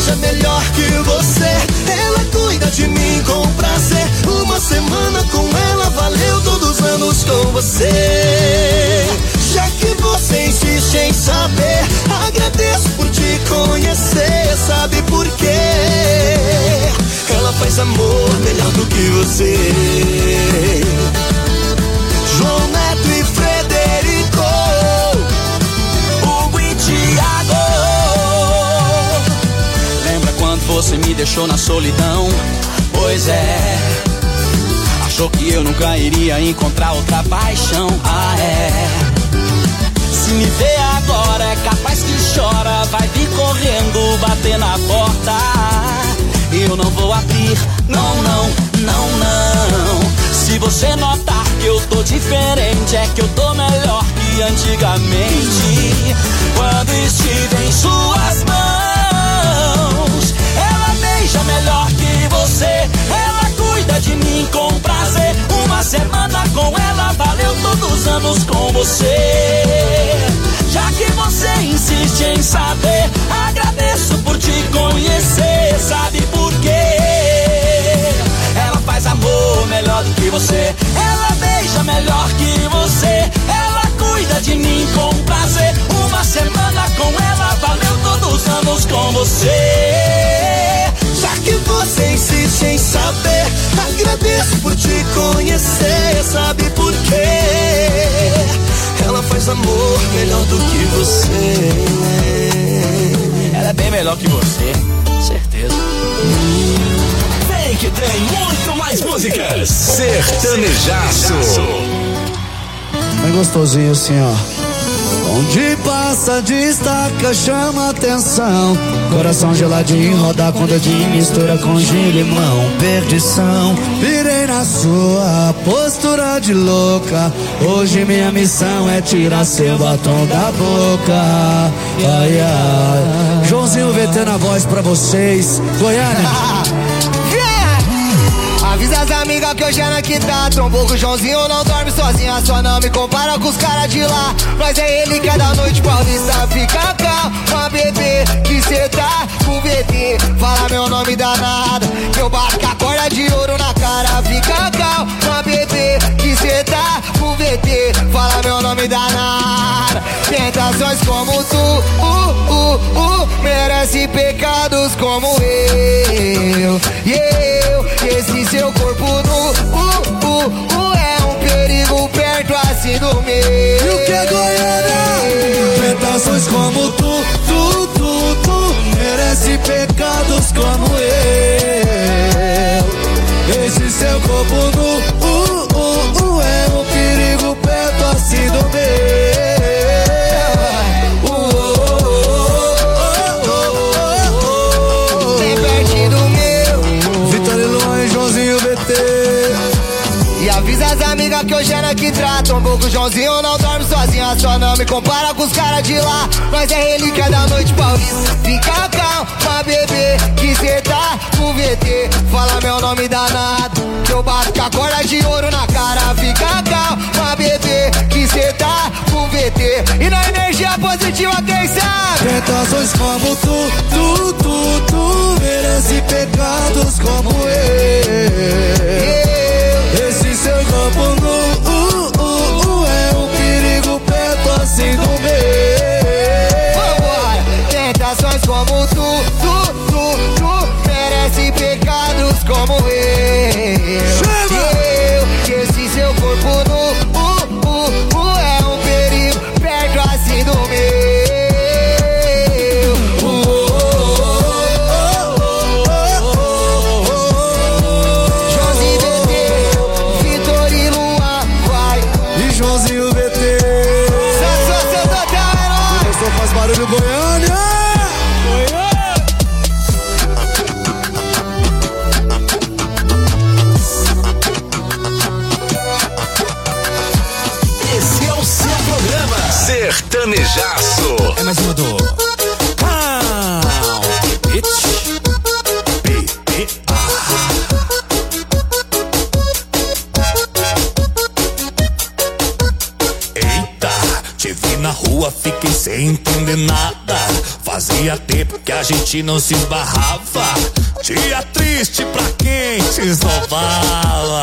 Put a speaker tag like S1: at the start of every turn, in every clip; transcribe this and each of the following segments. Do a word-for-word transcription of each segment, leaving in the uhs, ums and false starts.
S1: beija melhor que você. Ela cuida de mim com prazer. Uma semana com ela valeu todos os anos com você. Já que você insiste em saber, agradeço por te conhecer. Sabe por quê? Ela faz amor melhor do que você. João Neto e Frederico, Hugo e Thiago. Lembra quando você me deixou na solidão? Pois é, achou que eu nunca iria encontrar outra paixão. Ah é, se me vê agora é capaz que chora. Vai vir correndo, bater na porta. Eu não vou abrir, não, não, não, não. Se você notar que eu tô diferente, é que eu tô melhor que antigamente. Quando estive em suas mãos, ela beija melhor que você. Ela cuida de mim com prazer. Uma semana com ela valeu todos os anos com você. Já que você insiste em saber, agradeço por te conhecer. Sabe por quê? Ela faz amor melhor do que você. Ela beija melhor que você. Ela cuida de mim com prazer. Uma semana com ela valeu todos os anos com você. Já que você insiste em saber, agradeço por te conhecer. Sabe por quê? Ela faz amor melhor do que você. Ela é bem melhor que você, certeza.
S2: Vem que tem muito mais músicas. Sertanejaço.
S3: Bem gostosinho assim, ó. Onde passa, destaca, chama atenção. Coração geladinho, roda com dedinho, mistura com gin e limão. Perdição, virei na sua postura de louca. Hoje minha missão é tirar seu batom da boca. Ai, ai. Joãozinho V T na voz pra vocês. Goiânia.
S4: Avisa as amigas que hoje é na que tá. Trombou com o Joãozinho, não dorme sozinha. Só não me compara com os caras de lá. Mas é ele que é da noite paulista. Fica calma, bebê, que cê tá com V T. Fala meu nome danado, que eu bato com a corda de ouro na cara. Fica calma, bebê, que cê tá com V T. Fala meu nome danado. Tentações como tu, uh, uh, uh, merece pecados como eu. E eu, esse seu corpo nu, uh, uh, uh, é um perigo perto assim do meu.
S3: E o que é Goiânia? Tentações como tu, tu, tu, tu, merece pecados como eu. Esse seu corpo nu, uh, uh, uh, é um perigo perto assim do meu.
S4: As amigas que hoje é na que tratam. Pouco o Joãozinho não dorme sozinha. Só não me compara com os caras de lá. Mas é ele que é da noite paulista. Fica calma, bebê, que cê tá com V T. Fala meu nome danado, que eu bato com a corda de ouro na cara. Fica calma, bebê, que cê tá com V T. E na energia positiva quem sabe?
S3: Tentações como tu, tu, tu, tu, merece pecados como eu. Esse seu corpo nu, uh, uh, uh, é um perigo perto assim do meu.
S4: Vambora! Tentações como tu, tu, tu, tu, merece pecados como eu. E eu, esse seu corpo nu, uh, uh, uh, é um perigo perto assim do meu.
S3: Barulho Goiânia!
S5: a gente não se esbarrava. Dia triste pra quem se esnobava.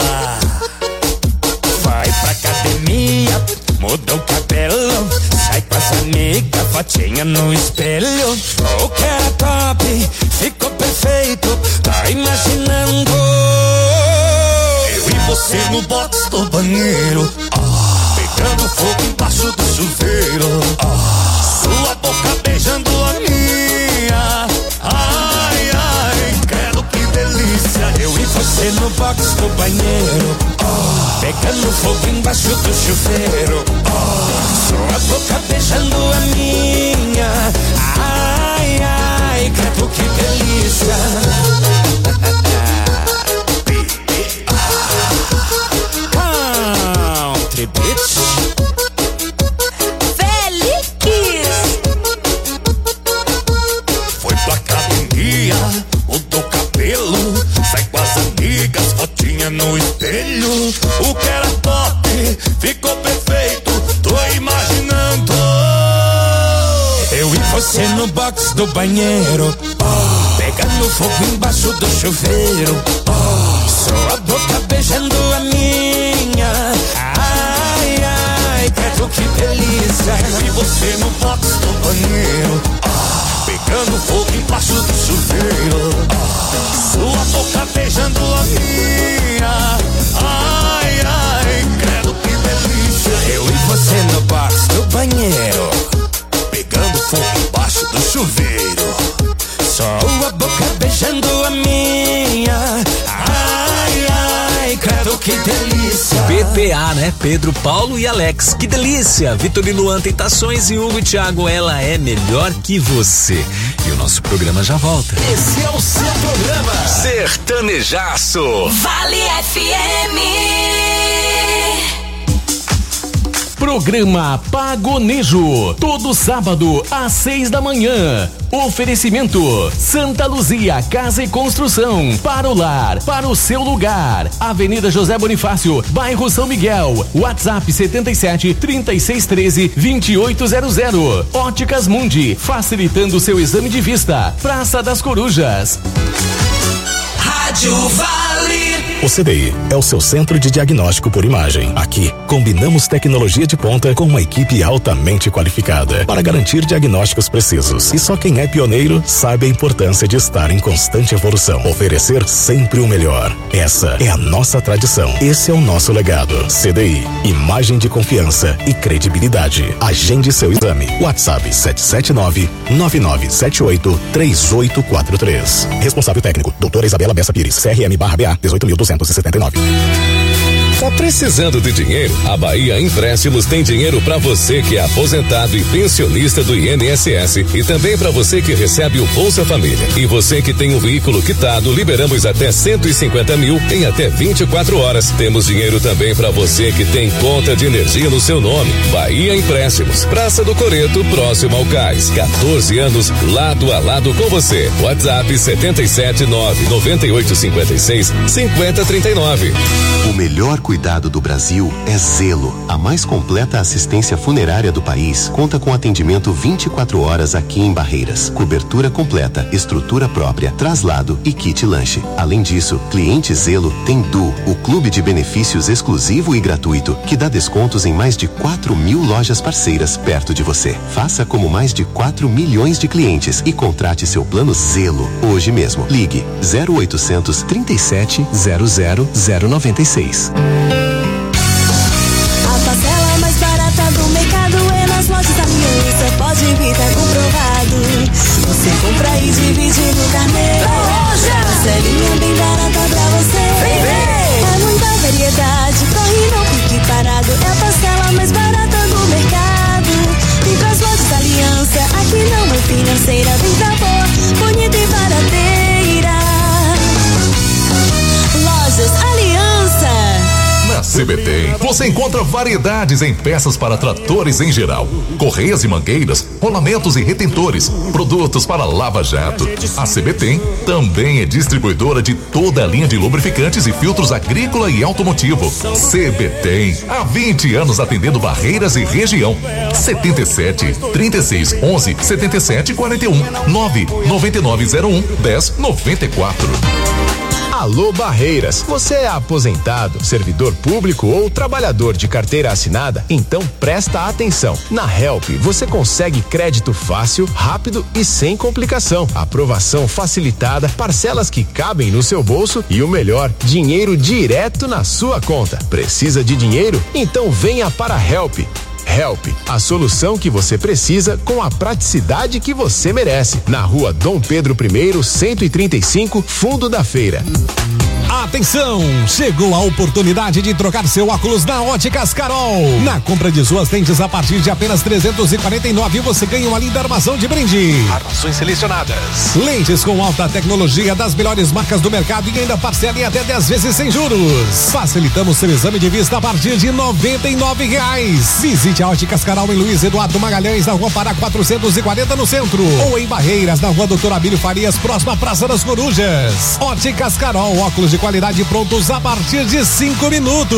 S5: Vai pra academia, muda o cabelo, sai com as amigas, fotinha no espelho. O que era top, ficou perfeito, tá imaginando eu e você no box do banheiro, ah, pegando fogo embaixo do chuveiro, ah, sua boca beijando a minha. Ai, ai, credo que delícia. Eu e você no box do banheiro, oh, pegando fogo embaixo do chuveiro, oh, sua boca beijando a minha. Ai, ai, credo que delícia. Country Beach foi pra academia, mudou o cabelo, sai com as amigas, fotinha no espelho. O que era top, ficou perfeito, tô imaginando eu e você no box do banheiro, oh, pegando fogo embaixo do chuveiro, oh, sua boca beijando a minha. Ai, ai, credo que delícia. Eu e você no box do banheiro, oh, pegando fogo embaixo do chuveiro, oh, sua boca beijando a minha. Ai, ai, credo que delícia. Eu e você no box do banheiro, pegando fogo embaixo do chuveiro, sua boca beijando a minha. Ai, ai, credo que delícia.
S2: P P A, né? Pedro, Paulo e Alex. Que delícia. Vitor e Luan, Tentações e Hugo e Thiago, Ela é Melhor Que Você. E o nosso programa já volta.
S6: Esse é o seu programa
S2: Sertanejaço.
S6: Vale F M.
S7: Programa Pagonejo, todo sábado às seis da manhã. Oferecimento Santa Luzia Casa e Construção, para o lar, para o seu lugar. Avenida José Bonifácio, bairro São Miguel. WhatsApp setenta e sete, trinta e seis, treze, vinte e oito zero zero. Óticas Mundi, facilitando seu exame de vista. Praça das Corujas.
S6: Rádio Vale.
S8: O C D I é o seu centro de diagnóstico por imagem. Aqui, combinamos tecnologia de ponta com uma equipe altamente qualificada para garantir diagnósticos precisos. E só quem é pioneiro sabe a importância de estar em constante evolução. Oferecer sempre o melhor. Essa é a nossa tradição. Esse é o nosso legado. C D I, imagem de confiança e credibilidade. Agende seu exame. WhatsApp sete sete nove, nove nove sete oito, três oito quatro três. Responsável técnico, doutora Isabela Bessa Pires, C R M barra B A dezoito mil duzentos e setenta e nove.
S9: Tá precisando de dinheiro? A Bahia Empréstimos tem dinheiro para você que é aposentado e pensionista do I N S S e também para você que recebe o Bolsa Família. E você que tem um veículo quitado, liberamos até cento e cinquenta mil em até vinte e quatro horas. Temos dinheiro também para você que tem conta de energia no seu nome. Bahia Empréstimos, Praça do Coreto, próximo ao Cais. quatorze anos lado a lado com você. WhatsApp setenta e sete, nove nove oito cinco seis, cinco zero três nove.
S10: O melhor cuidado do Brasil é Zelo. A mais completa assistência funerária do país conta com atendimento vinte e quatro horas aqui em Barreiras. Cobertura completa, estrutura própria, traslado e kit lanche. Além disso, cliente Zelo tem Du, o clube de benefícios exclusivo e gratuito, que dá descontos em mais de quatro mil lojas parceiras perto de você. Faça como mais de quatro milhões de clientes e contrate seu plano Zelo hoje mesmo. Ligue zero oitocentos, trinta e sete, zero zero, zero noventa e seis.
S11: A parcela mais barata do mercado é nas lojas Aliança. Pode vir, tá comprovado. Você compra e divide no carnê. Parcelinha bem barata pra você. Vem, vem. É muita variedade, corre não fique parado. É a parcela mais barata do mercado. Vem pras lojas Aliança, aqui não é financeira. Vem pra boa, bonita e barateira. Lojas Aliança.
S12: Na Sebetém, você encontra variedades em peças para tratores em geral, correias e mangueiras, rolamentos e retentores, produtos para lava-jato. A Sebetém também é distribuidora de toda a linha de lubrificantes e filtros agrícola e automotivo. Sebetém, há vinte anos atendendo Barreiras e região. setenta e sete, trinta e seis, onze, setenta e sete, quarenta e um, nove nove nove zero um, dez noventa e quatro.
S13: Alô Barreiras, você é aposentado, servidor público ou trabalhador de carteira assinada? Então presta atenção. Na Help você consegue crédito fácil, rápido e sem complicação. Aprovação facilitada, parcelas que cabem no seu bolso e o melhor, dinheiro direto na sua conta. Precisa de dinheiro? Então venha para a Help. Help, a solução que você precisa com a praticidade que você merece. Na rua Dom Pedro I, cento e trinta e cinco, Fundo da Feira.
S14: Atenção! Chegou a oportunidade de trocar seu óculos na Óticas Carol. Na compra de suas lentes a partir de apenas trezentos e quarenta e nove reais, você ganha uma linda armação de brinde.
S13: Armações selecionadas.
S14: Lentes com alta tecnologia das melhores marcas do mercado e ainda parcela em até dez vezes sem juros. Facilitamos seu exame de vista a partir de noventa e nove reais. Visite a Óticas Carol em Luiz Eduardo Magalhães, na rua Pará quatrocentos e quarenta no centro. Ou em Barreiras, na rua Doutor Abílio Farias, próxima à Praça das Corujas. Óticas Carol, óculos de qualidade prontos a partir de cinco minutos.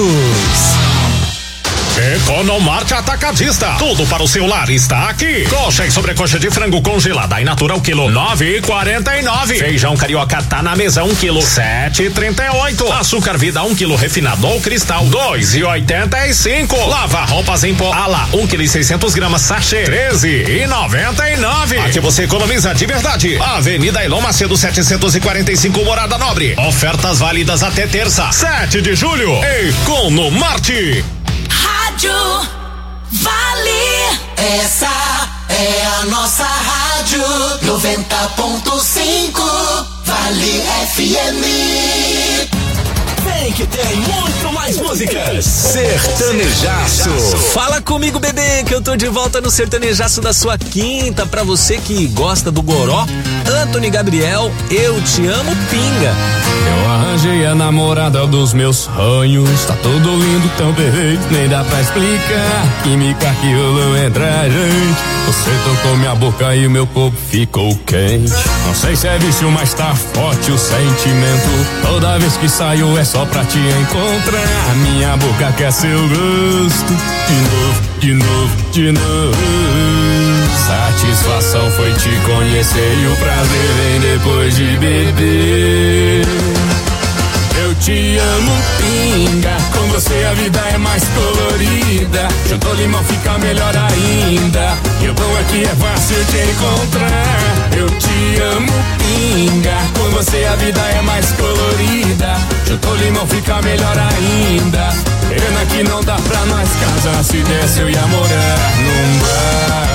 S15: Economarte Atacadista, tudo para o seu lar está aqui. Coxa e sobrecoxa de frango congelada e natural quilo nove e quarenta e nove. Feijão carioca tá na mesa um quilo sete e trinta e oito. Açúcar vida um quilo refinado ou cristal dois e oitenta e cinco. Lava roupas em pó ala um quilo e seiscentos gramas sachê treze e noventa e nove. Aqui você economiza de verdade. Avenida Elon Macedo setecentos e quarenta e cinco, Morada Nobre. Ofertas válidas até terça, sete de julho. Economarte.
S6: Rádio Vale. Essa é a nossa rádio noventa ponto cinco. Vale F M. Vem que tem muito mais músicas.
S2: Sertanejaço. Fala comigo, bebê, que eu tô de volta no Sertanejaço da sua quinta. Pra você que gosta do goró, Antony Gabriel, Eu Te Amo, Pinga.
S16: Eu arranjei a namorada dos meus sonhos. Tá tudo lindo, tão perfeito, nem dá pra explicar. Química que rolou entre a gente. Você tocou minha boca e o meu corpo ficou quente. Não sei se é vício, mas tá forte o sentimento. Toda vez que saio é só pra te encontrar. Minha boca quer seu gosto. De novo, de novo, de novo. Satisfação foi te conhecer e o prazer vem depois de beber. Eu te amo, pinga. Com você a vida é mais colorida. Juntou limão fica melhor ainda. E o bom é que é fácil te encontrar. Eu te amo, pinga. Com você a vida é mais colorida. Juntou limão fica melhor ainda. Pena que não dá pra nós casar. Se desse eu ia morar num bar.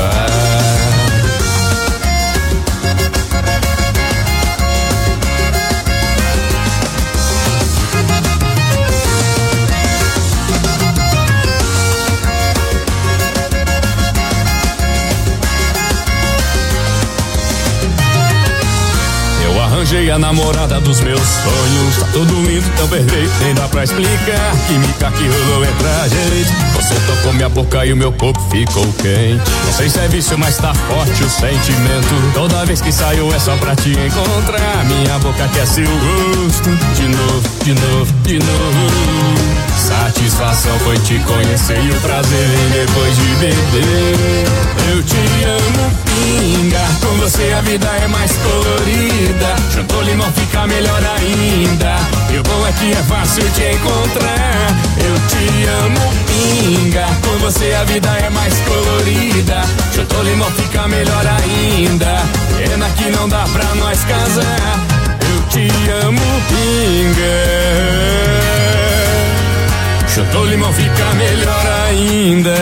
S16: Arranjei a namorada dos meus sonhos. Tá tudo lindo, tão perfeito, nem dá pra explicar. Química que rolou entre a gente. Você tocou minha boca e o meu corpo ficou quente. Não sei se é vício, mas tá forte o sentimento. Toda vez que saio é só pra te encontrar. Minha boca quer seu gosto. De novo, de novo, de novo. Satisfação foi te conhecer e o prazer vem depois de beber. Eu te amo, pinga. Com você a vida é mais colorida. Juntou limão fica melhor ainda. E o bom é que é fácil te encontrar. Eu te amo, pinga. Com você a vida é mais colorida. Juntou limão fica melhor ainda. Pena que não dá pra nós casar. Eu te amo, pinga. Chutou limão fica melhor ainda.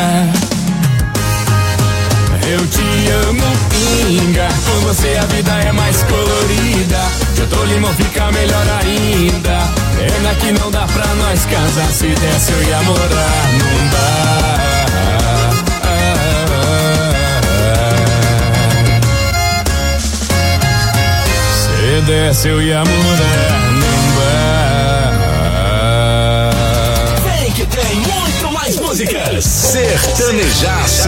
S16: Eu te amo, pinga. Com você a vida é mais colorida. Chutou limão fica melhor ainda. Pena que não dá pra nós casar. Se desse eu ia morar num bar. Se desse eu ia morar num bar.
S7: músicas.
S9: Sertanejaço.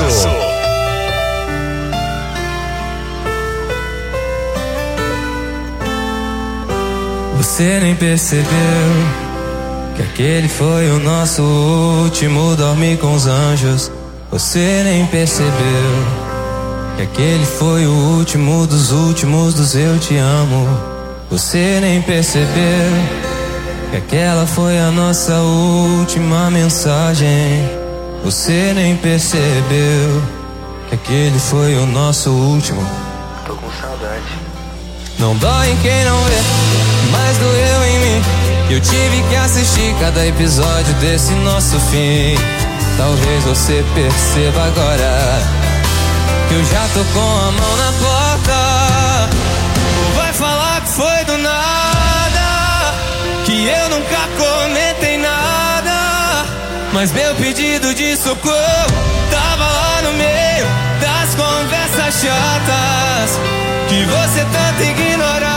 S17: Você nem percebeu que aquele foi o nosso último dormir com os anjos. Você nem percebeu que aquele foi o último dos últimos dos eu te amo. Você nem percebeu que aquela foi a nossa última mensagem. Você nem percebeu que aquele foi o nosso último. Tô com saudade. Não dói em quem não vê, mas doeu em mim. Eu tive que assistir cada episódio desse nosso fim. Talvez você perceba agora que eu já tô com a mão na porta. Ou vai falar que foi do nada, que eu nunca comentei nada, mas meu pedido de socorro tava lá no meio das conversas chatas que você tanto ignorava.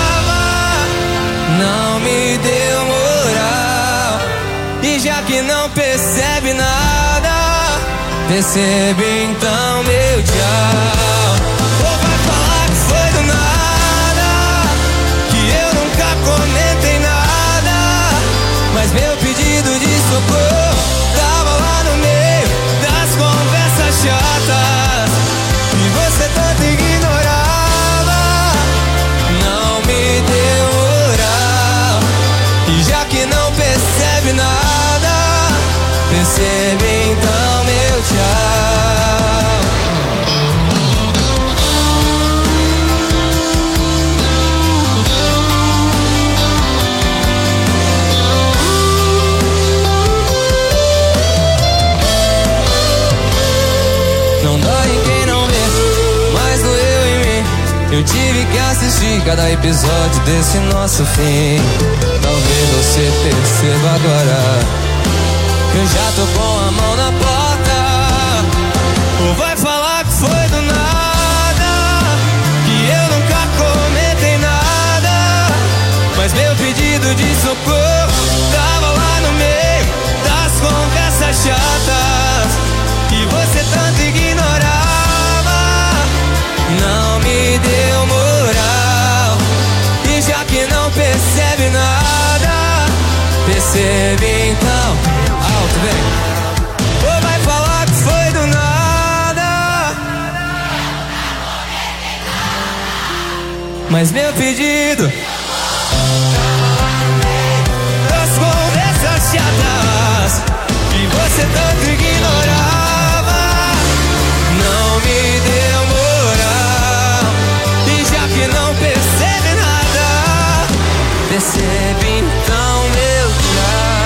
S17: Não me deu moral, e já que não percebe nada, percebe então meu tchau. Ou vai falar que foi do nada, que eu nunca comentei nada, mas meu pedido de socorro tava lá no meio das conversas chatas que você tanto ignorava. Não me deu moral, e já que não percebe nada, percebe então meu tchau. Não dói em quem não vê, mas doeu em mim. Eu tive que assistir cada episódio desse nosso fim. Talvez você perceba agora que eu já tô com a mão na porta. Ou vai falar que foi do nada, que eu nunca comentei nada, mas meu pedido de socorro tava lá no meio das conversas chatas que você tanto ignorava. Não me deu moral, e já que não percebe nada, percebe então. Alto, vem. Ou vai falar que foi do nada, mas meu pedido das conversas chatas que você tanto ignorava. Não me deu moral, e já que não percebe nada, percebe então meu tchau.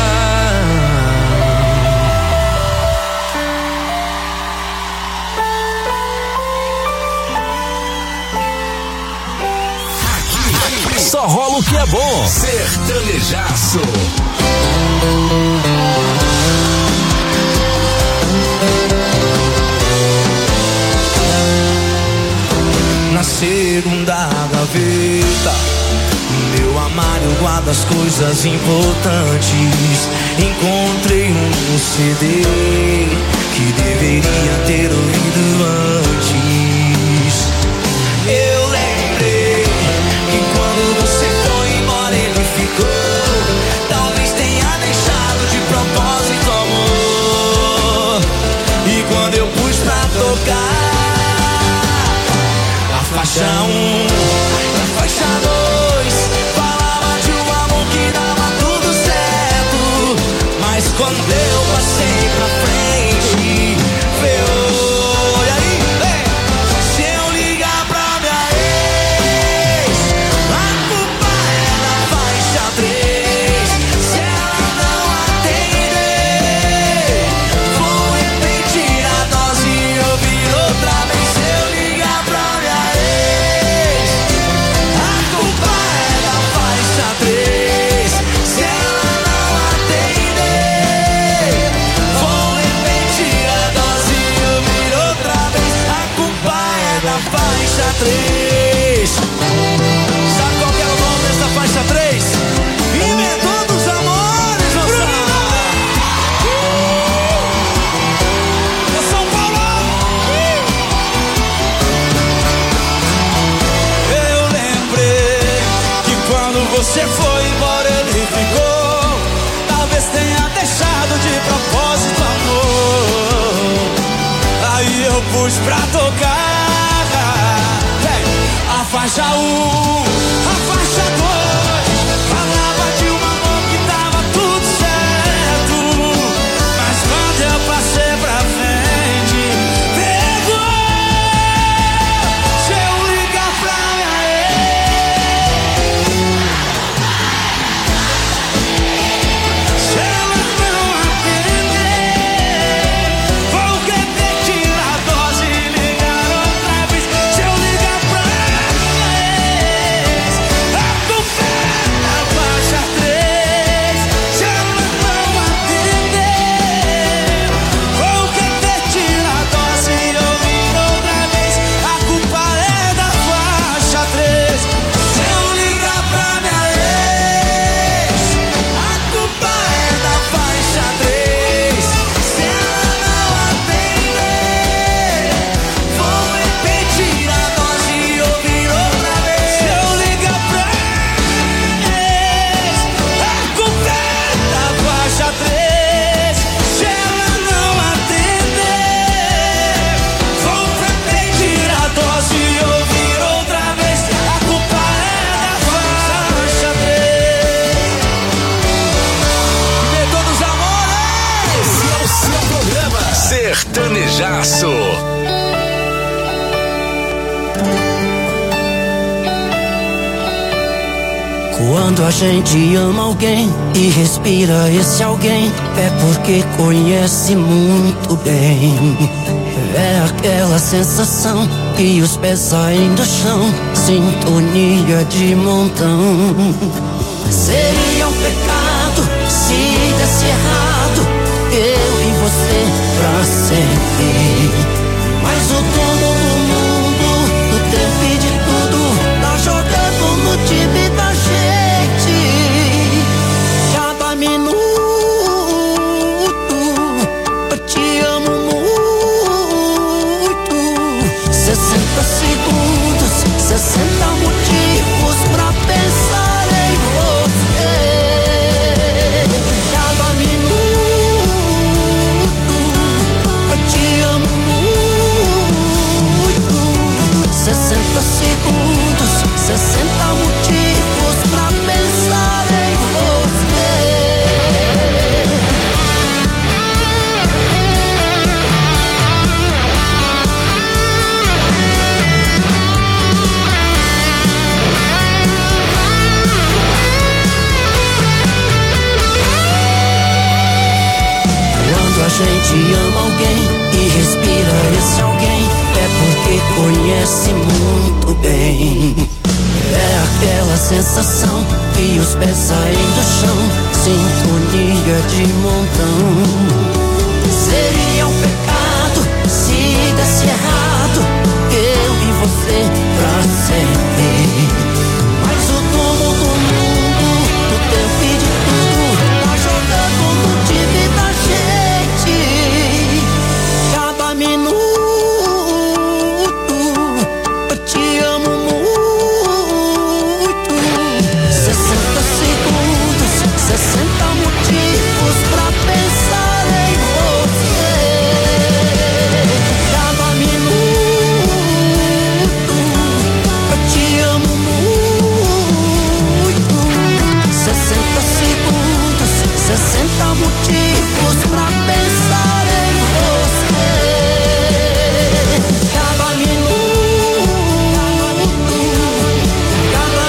S7: Só rola o que é bom.
S9: Sertanejaço.
S3: Na segunda gaveta, meu armário guarda as coisas importantes. Encontrei um C D que deveria ter ouvido antes. Eu lembrei que quando você foi embora ele ficou. Talvez tenha deixado de propósito, amor. E quando eu pus pra tocar a faixa um e a faixa dois, falava de um amor que dava tudo certo. Mas quando eu passei pra frente, veio, olha aí.
S1: você foi embora, ele ficou. Talvez tenha deixado de propósito, amor. Aí eu pus pra tocar a faixa um, a faixa dois. Falava de um amor que tava tudo certo, mas quando eu passei pra frente, pegou. Se eu ligar pra minha ex, se ela não atender, vou querer tirar a dose e ligar outra vez. Se eu ligar pra minha ex, a culpa é da faixa três. Se ela não atender, vou querer tirar a dose e ouvir outra vez. A culpa é da faixa três. Se eu ligar pra minha ex, a culpa é da faixa três. Se ela não atender, vou repetir a dose e ouvir outra vez. Se eu ligar pra minha ex, a culpa é da faixa três. Se ela não atender, vou repetir a dose e ouvir outra vez. A culpa é da faixa três.
S2: De todos os amores, esse é o seu programa Sertanejaço.
S18: Quando a gente ama alguém e respira esse alguém, é porque conhece muito bem. É aquela sensação que os pés saem do chão, sintonia de montão. Seria um pecado se desse errado, eu e você pra sempre. Mas o dono do mundo, do tempo e de tudo, tá jogando no time da gente. Cada minuto eu te amo muito. Sessenta segundos, sessenta motivos pra pensar em você. Cada minuto eu te amo muito. Sessenta segundos, sessenta motivos pra pensar em você. Quando a gente ama alguém e respira esse alguém, é porque conhece muito bem. É aquela sensação que os pés saem do chão, sintonia de montão. Seria um pecado se desse errado, eu e você pra sempre. Mas o dono do mundo, do tempo e de tudo, tá jogando no time da gente. Cada minuto eu te amo muito. Sessenta segundos, sessenta motivos pra pensar em você. Cada minuto eu te amo muito. Sessenta segundos, sessenta motivos pra pensar em você. Cada minuto, cada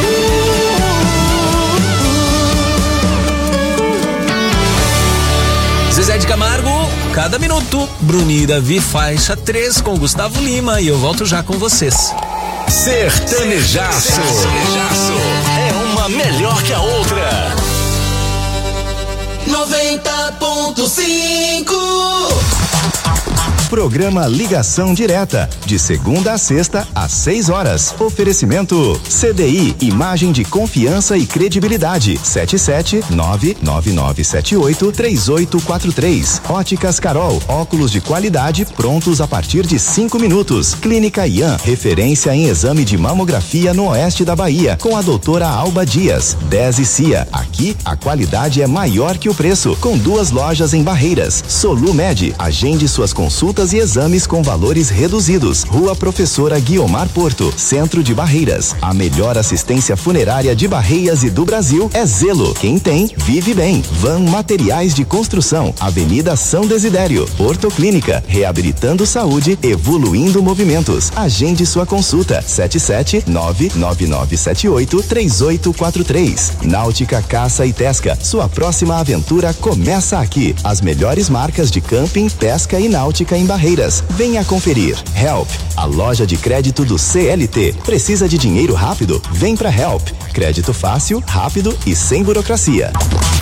S18: minuto.
S2: Zezé de Camargo, cada minuto. Bruni e Davi, faixa três com Gustavo Lima. E eu volto já com vocês.
S9: Sertanejaço. É uma melhor que a outra.
S6: noventa ponto cinco
S19: Programa Ligação Direta, de segunda a sexta, às seis horas. Oferecimento C D I, imagem de confiança e credibilidade. sete sete nove nove nove sete oito três oito quatro três. Óticas Carol, óculos de qualidade prontos a partir de cinco minutos. Clínica Ian, referência em exame de mamografia no oeste da Bahia, com a doutora Alba Dias. dez e Cia, aqui a qualidade é maior que o preço, com duas lojas em Barreiras. Solumed, agende suas consultas e exames com valores reduzidos. Rua Professora Guiomar Porto, centro de Barreiras. A melhor assistência funerária de Barreiras e do Brasil é Zelo. Quem tem, vive bem. Van Materiais de Construção, Avenida São Desidério. Ortoclínica, reabilitando saúde, evoluindo movimentos. Agende sua consulta. sete sete nove nove nove sete oito três oito quatro três. Náutica Caça e Pesca, sua próxima aventura começa aqui. As melhores marcas de camping, pesca e náutica em Barreiras. Venha conferir. Help, a loja de crédito do C L T. Precisa de dinheiro rápido? Vem pra Help. Crédito fácil, rápido e sem burocracia.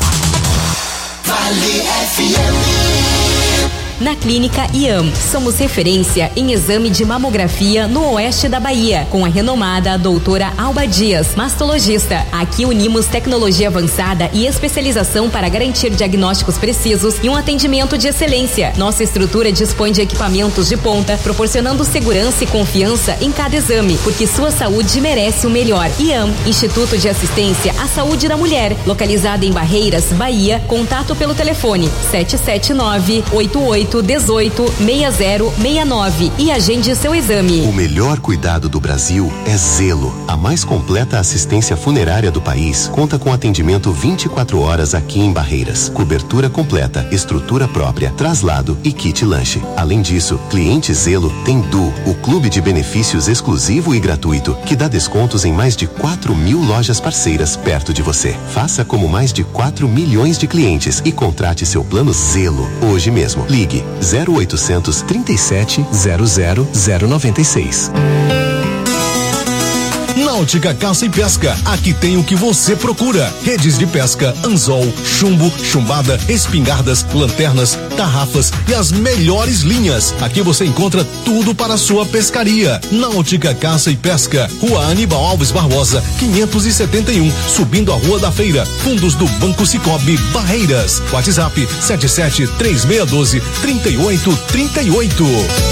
S6: Vale F M.
S20: Na Clínica Iam, somos referência em exame de mamografia no oeste da Bahia, com a renomada doutora Alba Dias, mastologista. Aqui unimos tecnologia avançada e especialização para garantir diagnósticos precisos e um atendimento de excelência. Nossa estrutura dispõe de equipamentos de ponta, proporcionando segurança e confiança em cada exame, porque sua saúde merece o melhor. Iam, Instituto de Assistência à Saúde da Mulher, localizada em Barreiras, Bahia. Contato pelo telefone sete sete nove oito oito um oito seis zero seis nove e agende seu exame.
S10: O melhor cuidado do Brasil é Zelo. A mais completa assistência funerária do país conta com atendimento vinte e quatro horas aqui em Barreiras. Cobertura completa, estrutura própria, traslado e kit lanche. Além disso, cliente Zelo tem Du, o clube de benefícios exclusivo e gratuito, que dá descontos em mais de quatro mil lojas parceiras perto de você. Faça como mais de quatro milhões de clientes e contrate seu plano Zelo hoje mesmo. Ligue zero oitocentos trinta e sete zero zero zero noventa e seis.
S21: Náutica Caça e Pesca, aqui tem o que você procura: redes de pesca, anzol, chumbo, chumbada, espingardas, lanternas, tarrafas e as melhores linhas. Aqui você encontra tudo para a sua pescaria. Náutica Caça e Pesca, Rua Aníbal Alves Barbosa, quinhentos e setenta e um, subindo a Rua da Feira, fundos do Banco Cicobi, Barreiras. WhatsApp sete sete três seis um dois três oito três oito.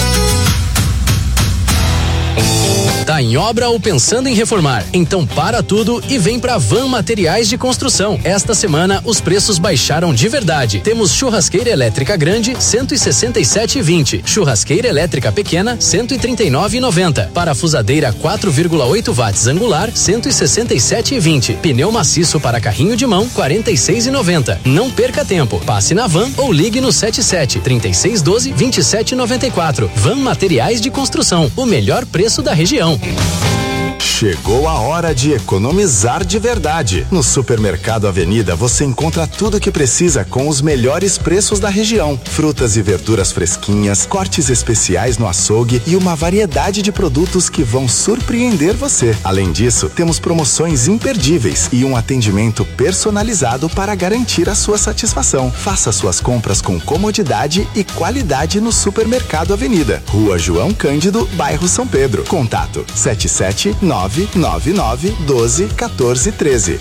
S7: Tá em obra ou pensando em reformar? Então para tudo e vem pra Van Materiais de Construção. Esta semana os preços baixaram de verdade. Temos churrasqueira elétrica grande cento e sessenta e sete e vinte, churrasqueira elétrica pequena cento e trinta e nove e noventa, parafusadeira quatro vírgula oito watts angular cento e sessenta e sete e vinte, pneu maciço para carrinho de mão quarenta e seis e noventa. Não perca tempo. Passe na Van ou ligue no sete sete trinta e seis doze vinte e sete noventa e quatro. Van Materiais de Construção, o melhor preço da região.
S19: Chegou a hora de economizar de verdade. No Supermercado Avenida você encontra tudo o que precisa com os melhores preços da região. Frutas e verduras fresquinhas, cortes especiais no açougue e uma variedade de produtos que vão surpreender você. Além disso, temos promoções imperdíveis e um atendimento personalizado para garantir a sua satisfação. Faça suas compras com comodidade e qualidade no Supermercado Avenida. Rua João Cândido, bairro São Pedro. Contato sete sete nove nove nove doze quatorze treze.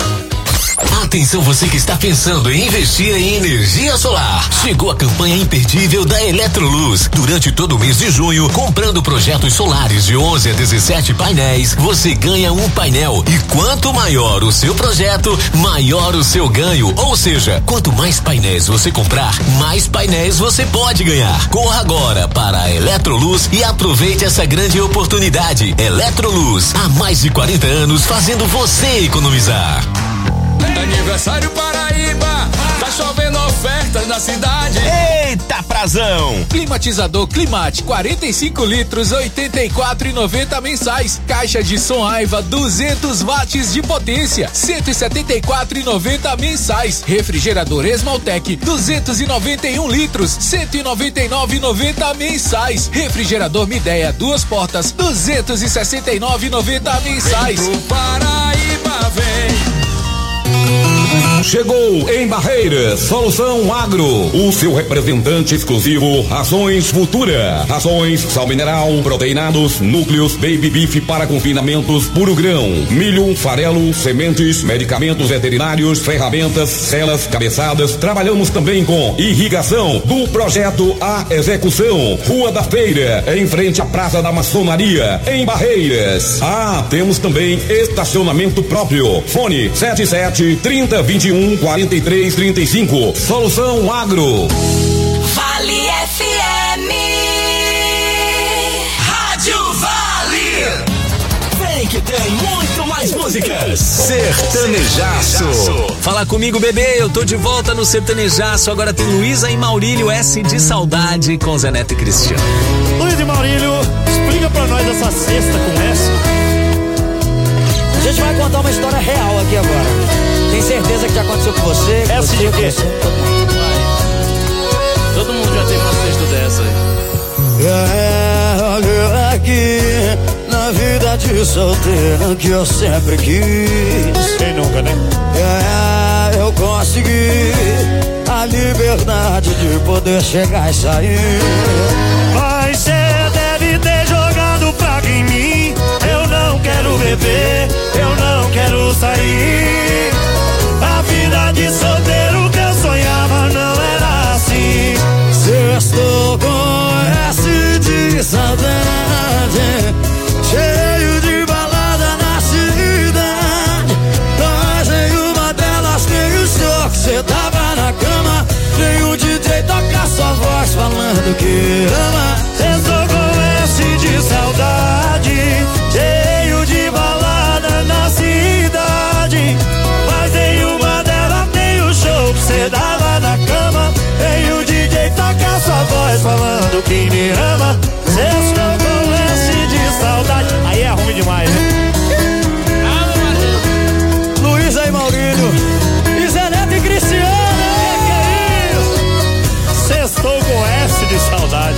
S22: Atenção, você que está pensando em investir em energia solar. Chegou a campanha imperdível da Eletroluz. Durante todo o mês de junho, comprando projetos solares de onze a dezessete painéis, você ganha um painel. E quanto maior o seu projeto, maior o seu ganho. Ou seja, quanto mais painéis você comprar, mais painéis você pode ganhar. Corra agora para a Eletroluz e aproveite essa grande oportunidade. Eletroluz, há mais de quarenta anos fazendo você economizar.
S23: Aniversário Paraíba, tá chovendo ofertas na cidade.
S24: Eita prazão!
S23: Climatizador Climate quarenta e cinco litros, oitenta e quatro e noventa mensais. Caixa de som Aiva duzentos watts de potência, cento e setenta e quatro e noventa mensais. Refrigerador Esmaltec duzentos e noventa e um litros, cento e noventa e nove e noventa mensais. Refrigerador Midea duas portas, duzentos e sessenta e nove e noventa mensais. Vem pro Paraíba, vem.
S4: Chegou em Barreiras, Solução Agro, o seu representante exclusivo, Rações Futura. Rações, sal mineral, proteinados, núcleos, baby beef para confinamentos, puro grão, milho, farelo, sementes, medicamentos veterinários, ferramentas, celas, cabeçadas. Trabalhamos também com irrigação, do projeto à execução. Rua da Feira, em frente à Praça da Maçonaria, em Barreiras. Ah, temos também estacionamento próprio. Fone sete sete, trinta, vinte e um, quarenta e três, trinta e cinco. Solução Agro.
S6: Vale F M. Rádio Vale.
S22: Vem que tem muito mais músicas.
S2: Sertanejaço. Fala comigo, bebê, eu tô de volta no Sertanejaço. Agora tem Luísa e Maurílio, S de Saudade, com Zé Neto e Cristiano.
S5: Luísa e Maurílio, explica pra nós essa sexta com S.
S8: A gente vai contar uma história real aqui agora. Tem certeza que já aconteceu com você?
S5: É assim o quê?
S11: Todo mundo já teve uma sexta dessa aí.
S3: É, olha aqui, na vida de solteiro que eu sempre quis.
S5: Quem nunca, né?
S3: É, eu consegui a liberdade de poder chegar e sair.
S5: Mas cê deve ter jogado praga em mim. Eu não quero beber, eu não quero sair. A vida de solteiro que eu sonhava não era assim.
S3: Sextou com S de saudade, cheio de balada na cidade. Mas nenhuma delas tem o show que cê tava na cama. Nem o D J toca sua voz falando que ama.
S5: Sextou com S de saudade, cheio de balada na cidade. Mas nenhuma delas tem o show que cê dava na cama. Nem o D J toca sua voz falando que me ama. Sextou com S de saudade. Aí é ruim demais, né?
S8: Luísa e Maurílio, e Zé Neto e Cristiano.
S5: Que é isso? Sextou com S de saudade.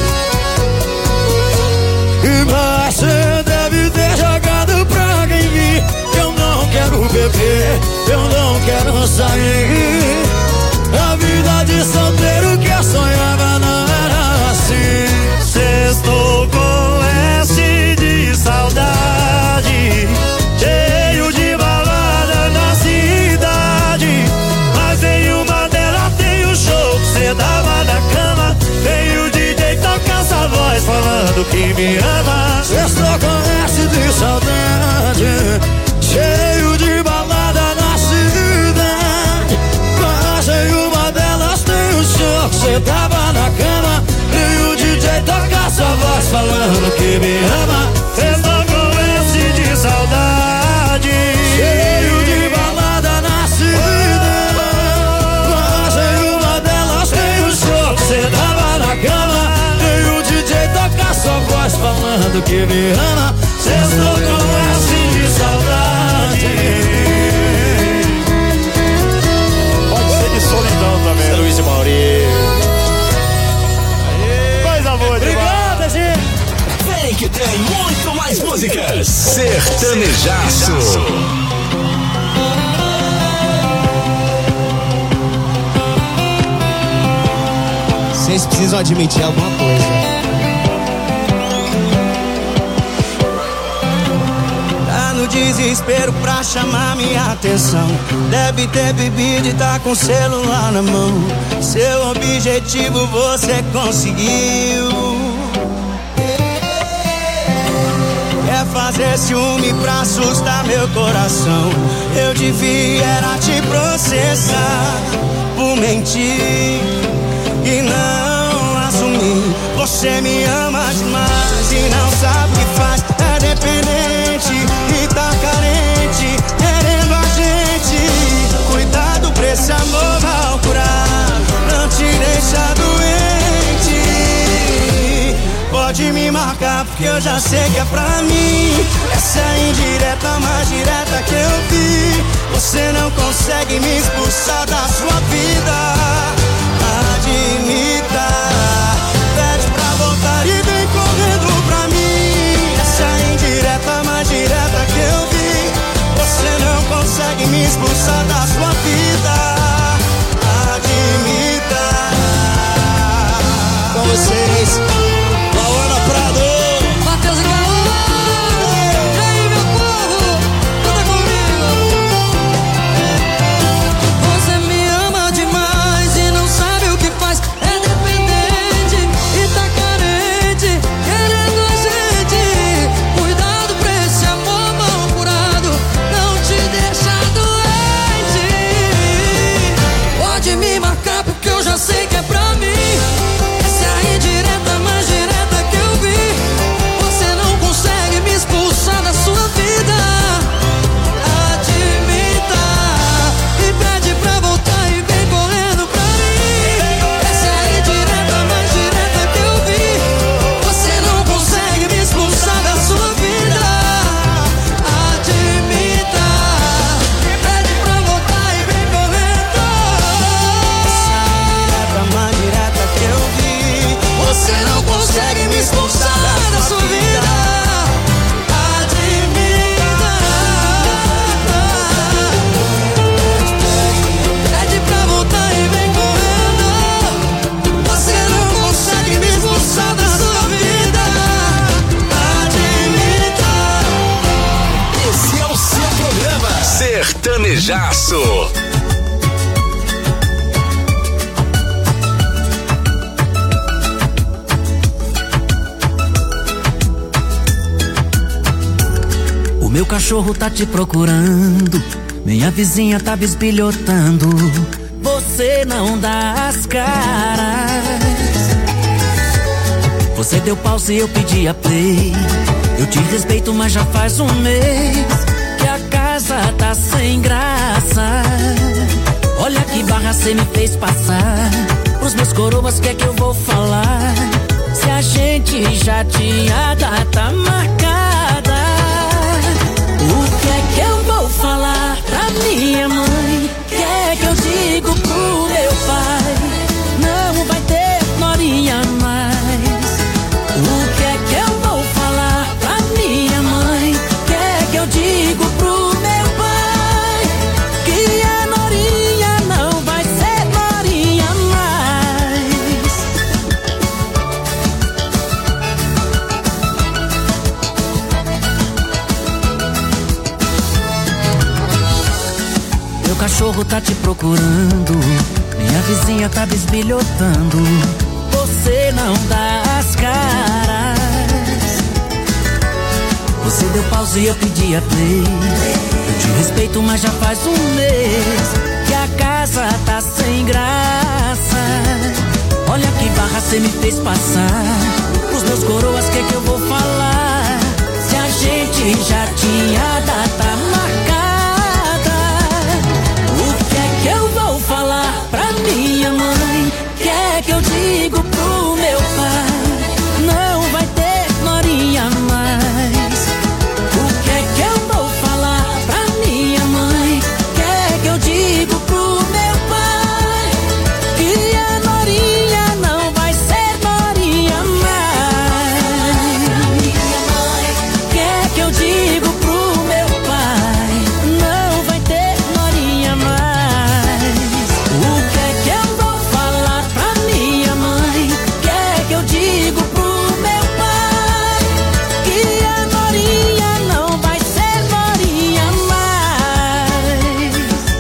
S3: E você deve ter jogado praga em mim. Eu não quero beber, eu não quero sair. A vida de solteiro que eu sonhava não era assim.
S5: Sextou com S de saudade, cheio de balada na cidade. Mas nenhuma delas tem o show que cê dava na cama. Nem o D J toca essa voz falando que me ama.
S3: Sextou com S de saudade, cheio de balada na cidade. Mas nenhuma delas tem o show que cê tava na cama. E o D J toca sua voz falando que me ama.
S5: Sextou com S de saudade,
S3: cheio de balada na cidade. Mas nenhuma delas tem o show que cê tava na cama. E o D J toca sua voz falando que me ama.
S5: Sextou com S de saudade. Pode ser de solidão também. É Luiz e Maurílio. Coisa boa demais.
S8: Obrigado, gente.
S22: Vem que tem muito mais músicas.
S2: Sertanejaço.
S8: Vocês precisam admitir alguma coisa.
S3: Tá no desespero pra chamar minha atenção. Deve ter bebido e tá com o celular na mão. Seu objetivo você conseguiu. Quer fazer ciúme pra assustar meu coração. Eu devia era te processar por mentir e não assumir. Você me ama demais e não sabe o que faz. É dependente e tá carente, querendo a gente. Cuidado pra esse amor mal curado não te deixa doente. Pode me marcar porque eu já sei que é pra mim. Essa é a indireta mais direta que eu vi. Você não consegue me expulsar da sua vida. Admita, pede pra voltar e vem correndo pra mim. Essa é a indireta mais direta que eu vi. Você não consegue me expulsar da sua vida.
S22: Sertanejaço.
S18: O meu cachorro tá te procurando, minha vizinha tá bisbilhotando. Você não dá as caras. Você deu pause e eu pedi a play. Eu te respeito, mas já faz um mês que a casa tá sem graça. Olha que barra cê me fez passar. Os meus coroas, que é que eu vou falar? Se a gente já tinha data marcada. O que é que eu vou falar pra minha mãe? O que é que eu digo pro meu pai? Não vai ter norinha mais. O que é que eu vou falar pra minha mãe? O que é que eu digo pro meu pai? Que a norinha não vai ser norinha mais. Meu cachorro tá te procurando, minha vizinha tá bisbilhotando. Você não dá as caras. Você deu pause e eu pedi a play. Eu te respeito, mas já faz um mês que a casa tá sem graça. Olha que barra cê me fez passar. Os meus coroas, que é que eu vou falar? Se a gente já tinha data marcada. O que é que eu vou falar pra minha mãe? O que é que eu digo pro meu pai? Não vai ter norinha mais. O que é que eu vou falar pra minha mãe? O que é que eu digo pro meu pai? Que a norinha não vai ser norinha mais. O que é que eu digo pro meu pai? Não vai ter norinha mais. O que é que eu vou falar pra minha mãe? O que é que eu digo pro meu pai? Que a norinha não vai ser norinha mais.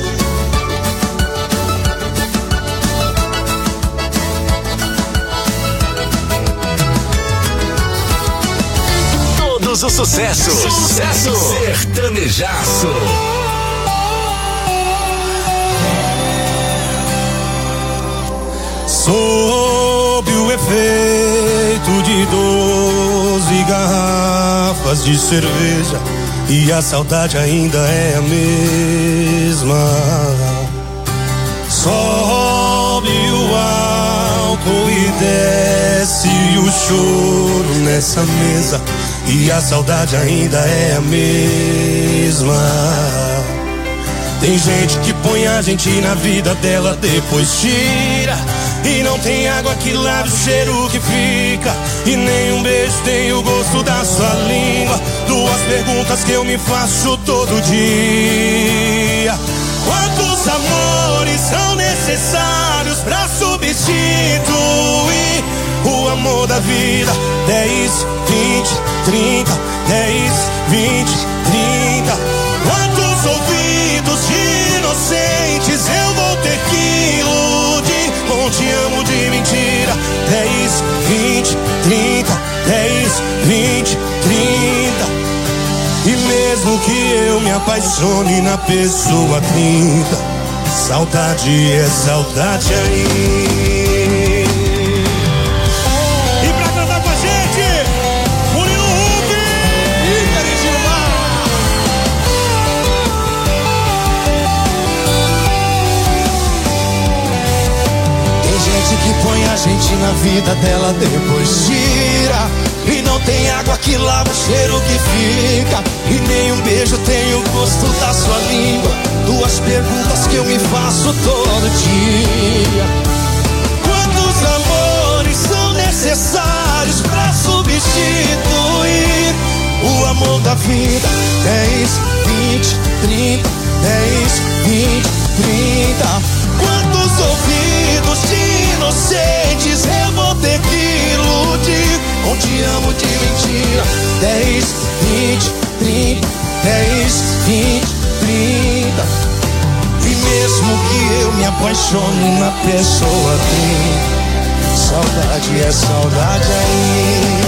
S22: Todos os sucessos. Sucesso. Sertanejaço.
S5: Sob o efeito de doze garrafas de cerveja, e a saudade ainda é a mesma. Sobe o álcool e desce o choro nessa mesa, e a saudade ainda é a mesma. Tem gente que põe a gente na vida dela, depois tira. E não tem água que lave o cheiro que fica, e nem um beijo tem o gosto da sua língua. Duas perguntas que eu me faço todo dia: quantos amores são necessários pra substituir o amor da vida? Dez, vinte, trinta, dez, vinte, trinta. Quantos ouvidos de inocentes eu vou ter que iludir com te amo de mentira? Dez, vinte, trinta, dez, vinte, trinta. E mesmo que eu me apaixone na pessoa trinta, saudade é saudade aí. E pra cantar com a gente, Murilo Huck e Cari Gilmar. Tem gente que põe a gente na vida dela, depois tira. E não tem água que lava o cheiro que fica, e nem um beijo tem o gosto da sua língua. Duas perguntas que eu me faço todo dia: quantos amores são necessários pra substituir o amor da vida? Dez, vinte, trinta, dez, vinte, trinta. Quantos ouvidos de inocentes eu vou ter que iludir com te amo de mentira? Dez, vinte, trinta, dez, vinte, trinta. apaixone na pessoa trinta. Saudade é saudade aí.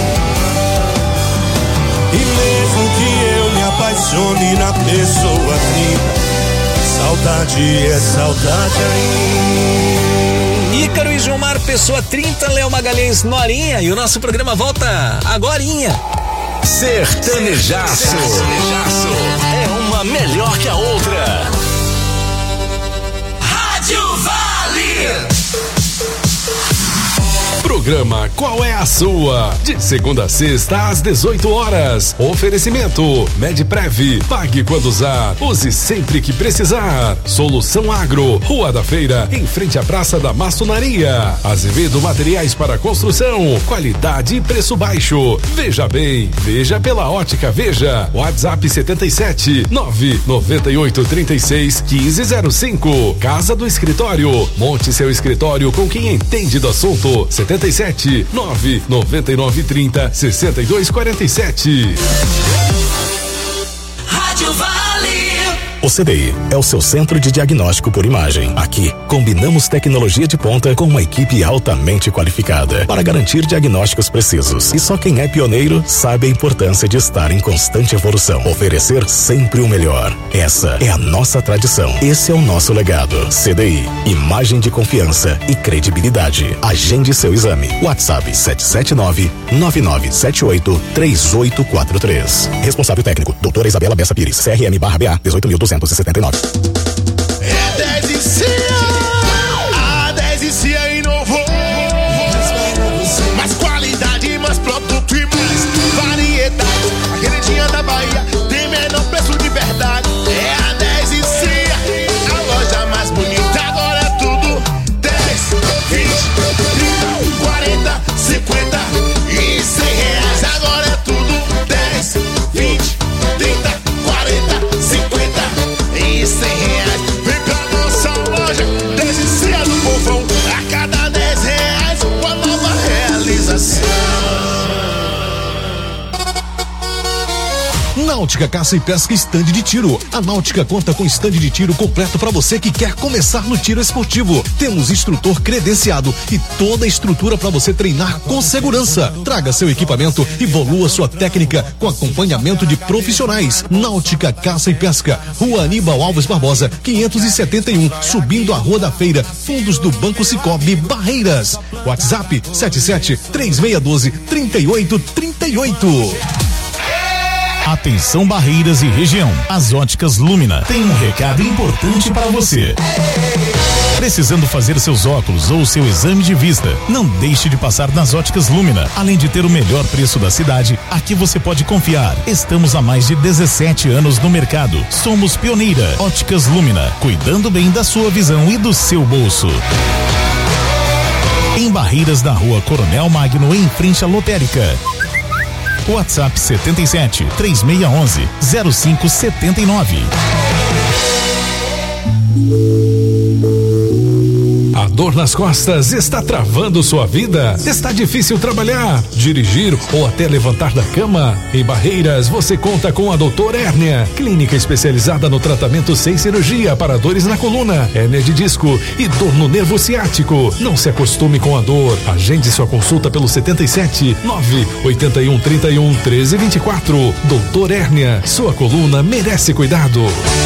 S5: E mesmo que eu me apaixone na pessoa trinta, saudade é saudade aí.
S2: Ícaro e Gilmar, pessoa trinta, Léo Magalhães, Norinha, e o nosso programa volta agorinha.
S24: Sertanejaço. Sertanejaço é uma melhor que a outra.
S6: Rádio Vale.
S21: Programa Qual é a Sua? De segunda a sexta às dezoito horas. Oferecimento Medprev. Pague quando usar. Use sempre que precisar. Solução Agro. Rua da Feira, em frente à Praça da Maçonaria. Azevedo Materiais para Construção. Qualidade e preço baixo. Veja bem. Veja pela Ótica Veja. WhatsApp setenta e sete nove noventa e oito trinta e seis quinze zero cinco. Casa do Escritório. Monte seu escritório com quem entende do assunto. setenta e sete nove noventa e nove trinta sessenta e dois quarenta e sete.
S6: Rádio Vale.
S12: O C D I é o seu centro de diagnóstico por imagem. Aqui, combinamos tecnologia de ponta com uma equipe altamente qualificada para garantir diagnósticos precisos. E só quem é pioneiro sabe a importância de estar em constante evolução. Oferecer sempre o melhor. Essa é a nossa tradição. Esse é o nosso legado. C D I, imagem de confiança e credibilidade. Agende seu exame. WhatsApp sete sete nove nove nove sete oito três oito quatro três. Responsável técnico, doutora Isabela Bessa Pires, C R M barra B A dezoito mil duzentos e setenta e nove.
S5: É dez e C A, a dez e C A inovou. Mais qualidade, mais produto e mais variedade. A queridinha da Bahia tem menor preço de verdade. É a dez e C A, a loja mais bonita. Agora é tudo dez, vinte, trinta, quarenta, cinquenta e cem reais. Agora é tudo dez, vinte, trinta, quarenta, cinquenta e cem reais. Vem pra nossa loja, dez e C A do povão. A cada dez reais, uma nova realização.
S21: Náutica Caça e Pesca Estande de Tiro. A Náutica conta com estande de tiro completo para você que quer começar no tiro esportivo. Temos instrutor credenciado e toda a estrutura para você treinar com segurança. Traga seu equipamento e evolua sua técnica com acompanhamento de profissionais. Náutica Caça e Pesca, Rua Aníbal Alves Barbosa, quinhentos e setenta e um, subindo a Rua da Feira, fundos do Banco Cicobi, Barreiras. WhatsApp sete sete três seis um dois três oito três oito.
S13: Atenção Barreiras e região. As Óticas Lumina tem um recado importante para você. Precisando fazer seus óculos ou seu exame de vista? Não deixe de passar nas Óticas Lumina. Além de ter o melhor preço da cidade, aqui você pode confiar. Estamos há mais de dezessete anos no mercado. Somos pioneira. Óticas Lumina, cuidando bem da sua visão e do seu bolso. Em Barreiras, na Rua Coronel Magno, em frente à lotérica. WhatsApp setenta e sete três seis um um zero cinco sete nove.
S21: A dor nas costas está travando sua vida? Está difícil trabalhar, dirigir ou até levantar da cama? Em Barreiras, você conta com a doutora Hérnia, clínica especializada no tratamento sem cirurgia para dores na coluna, hérnia de disco e dor no nervo ciático. Não se acostume com a dor. Agende sua consulta pelo setenta e sete nove oito um trinta e um treze vinte e quatro. Doutor Hérnia, sua coluna merece cuidado.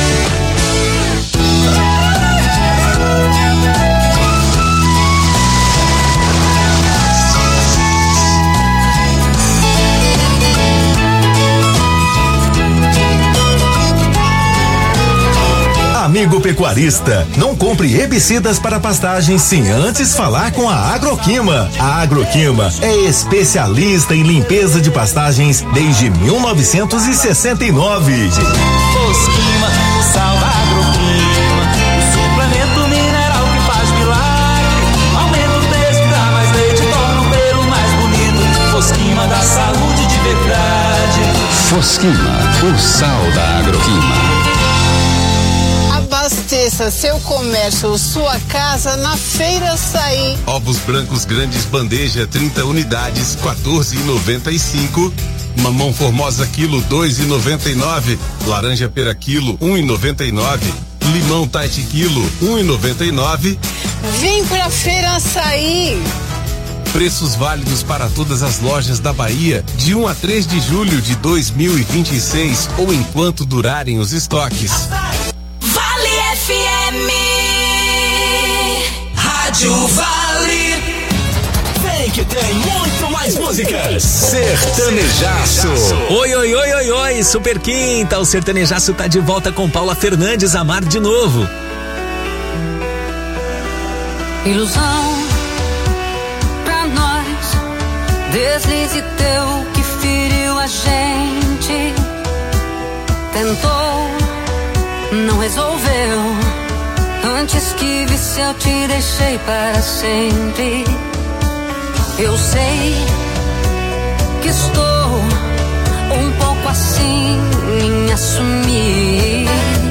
S14: Amigo pecuarista, não compre herbicidas para pastagens sem antes falar com a Agroquima. A Agroquima é especialista em limpeza de pastagens desde mil novecentos e sessenta e nove.
S5: Fosquima, sal da Agroquima, o suplemento mineral que faz milagre. Aumenta o peso, dá mais leite, torna o pelo mais bonito. Fosquima dá saúde de verdade.
S15: Fosquima, o sal da Agroquima.
S25: Abasteça seu comércio ou sua casa na Feira Açaí.
S26: Ovos brancos grandes bandeja trinta unidades, quatorze e noventa e cinco. Mamão formosa quilo dois e noventa e nove. Laranja pera quilo um e noventa e nove. Limão Tite quilo, um e noventa e nove.
S25: Vem pra Feira Açaí.
S26: Preços válidos para todas as lojas da Bahia, de um a três de julho de dois mil e vinte e seis ou enquanto durarem os estoques.
S6: Vale F M. Rádio Vale.
S24: Vem que tem muito mais músicas. Sertanejaço.
S2: Oi, oi, oi, oi, oi, Super Quinta. O Sertanejaço tá de volta com Paula Fernandes, Amar de novo.
S1: Ilusão pra nós, deslize teu que feriu a gente. Tentou, não resolveu. Antes que visse eu te deixei para sempre. Eu sei que estou um pouco assim em assumir.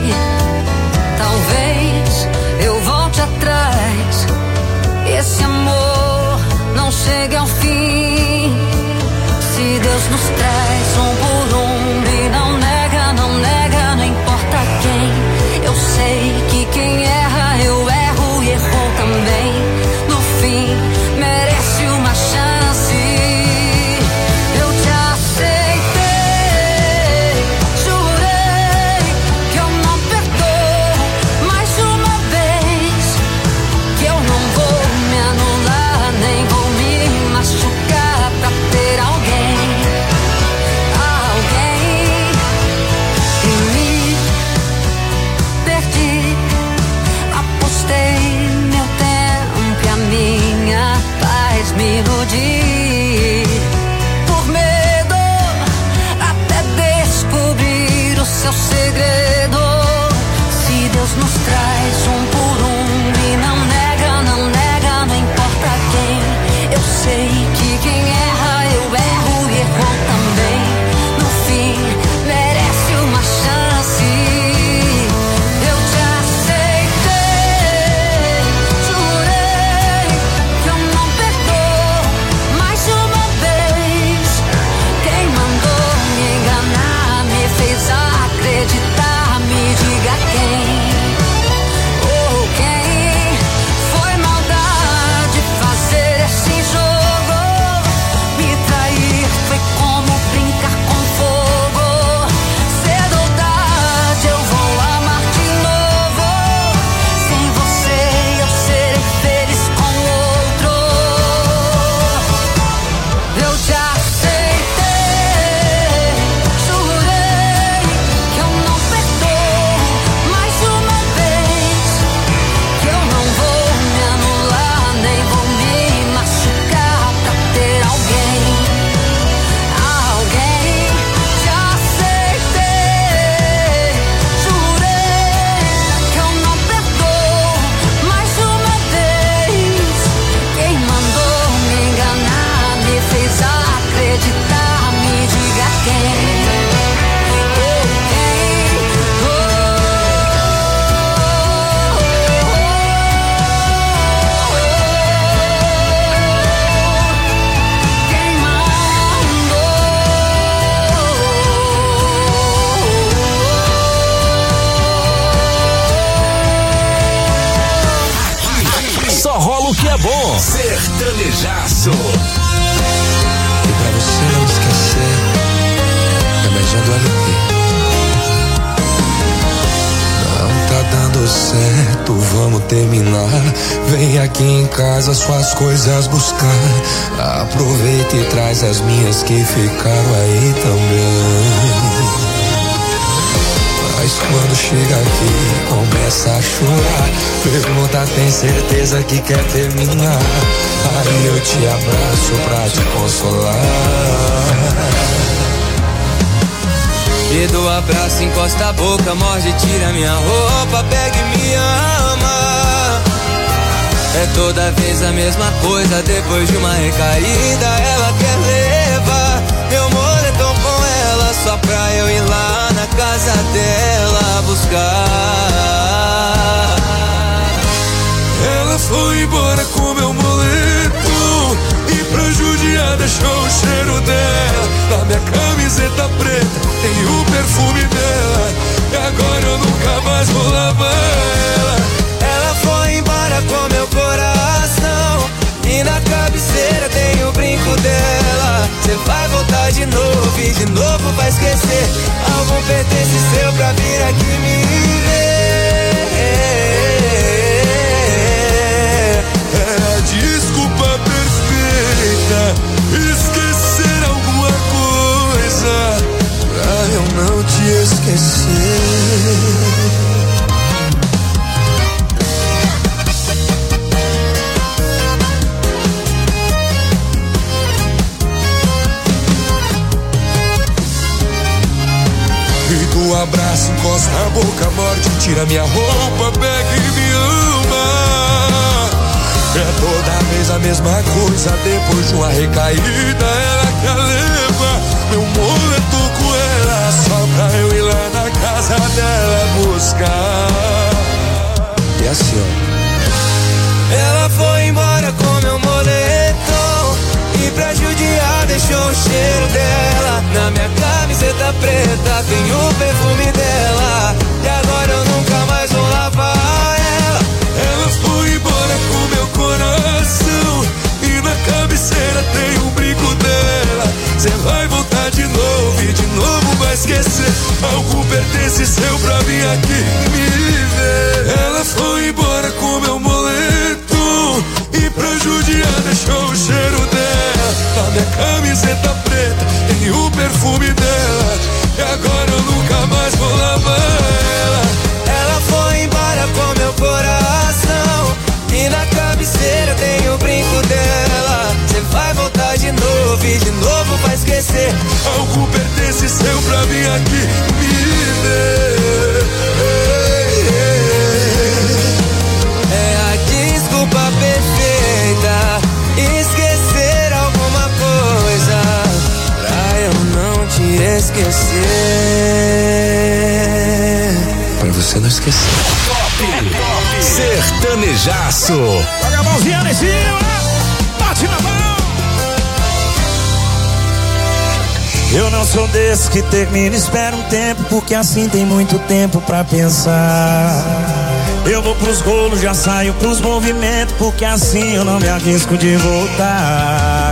S1: Talvez eu volte atrás, esse amor não chegue ao fim. Se Deus nos traz um por um e não nega, não nega, não importa quem. Eu sei que quem erra eu erro e errou também. No fim merece uma chance. Eu te aceitei, jurei que eu não perdoo mais uma vez, que eu não vou me anular, nem vou me machucar pra ter alguém, alguém. E me perdi, apostei meu tempo e a minha paz me iludi, por medo até descobrir o seu segredo. Se Deus nos traz um por um e não nega, não nega, não importa quem. Eu sei que quem erra eu erro e errou também. No fim merece uma chance. Eu te aceitei, jurei que eu não perdoo mais uma vez. Quem mandou me enganar, me fez acreditar, me diga quem. Ou quem foi maldade fazer esse jogo? Me trair foi como brincar com fogo. Cedo ou tarde eu vou amar de novo. Sem você eu serei feliz com outro. Eu te aceitei, jurei que eu não perdoo mais uma vez, que eu não vou me anular, nem vou me machucar pra ter alguém, alguém. Te aceitei, jurei que eu não perdoo mais uma vez. Quem mandou me enganar, me fez acreditar, me diga quem. Ou quem, quem
S24: Só rola o que é bom. Sertanejaço.
S9: E pra você não esquecer, remediando L P. Não tá dando certo, vamos terminar. Vem aqui em casa suas coisas buscar. Aproveita e traz as minhas que ficaram aí também. Mas quando chega aqui, começa a chorar. Pergunta, tem certeza que quer terminar? Aí eu te abraço pra te consolar.
S10: E do abraço encosta a boca, morde, tira minha roupa, pega e me ama. É toda vez a mesma coisa, depois de uma recaída ela quer levar meu moletom com ela, só pra eu ir lá na casa dela buscar.
S9: Ela foi embora com meu moletom e pra judiar deixou o cheiro dela. Na minha camiseta preta tem o perfume dela. E agora eu nunca mais vou lavar.
S10: pertence seu pra vir aqui me ver.
S9: É a desculpa perfeita, esquecer alguma coisa pra eu não te esquecer. O abraço encosta a boca, morde, tira minha roupa, pega e me ama. É toda vez a mesma coisa, depois de uma recaída ela quer levar meu moletom com ela, só pra eu ir lá na casa dela buscar. E assim ó,
S10: ela foi embora com meu moletom e pra judiar deixou o cheiro dela na minha camiseta preta, tem o perfume dela. E agora eu nunca mais vou lavar ela.
S9: Ela foi embora com meu coração e na cabeceira tem um brinco dela. Cê vai voltar de novo e de novo vai esquecer. Algo pertence seu pra vir aqui me ver. Ela foi embora com meu moletom e pra judiar deixou o cheiro dela na minha camiseta preta, tem o perfume dela. E agora eu nunca mais vou lavar ela.
S10: Ela foi embora com meu coração e na cabeceira tem o brinco dela. Cê vai voltar de novo e de novo vai esquecer.
S9: Algo pertence seu pra vir aqui me ver.
S10: É a desculpa perfeita, esquecer alguma coisa pra eu não te esquecer.
S9: Pra você não esquecer.
S24: Top, top. Sertanejaço.
S5: Joga a mãozinha lá em cima, bate na mão. Eu não sou desse que termina, espera um tempo, porque assim tem muito tempo pra pensar. Eu vou pros golos, já saio pros movimentos, porque assim eu não me arrisco de voltar.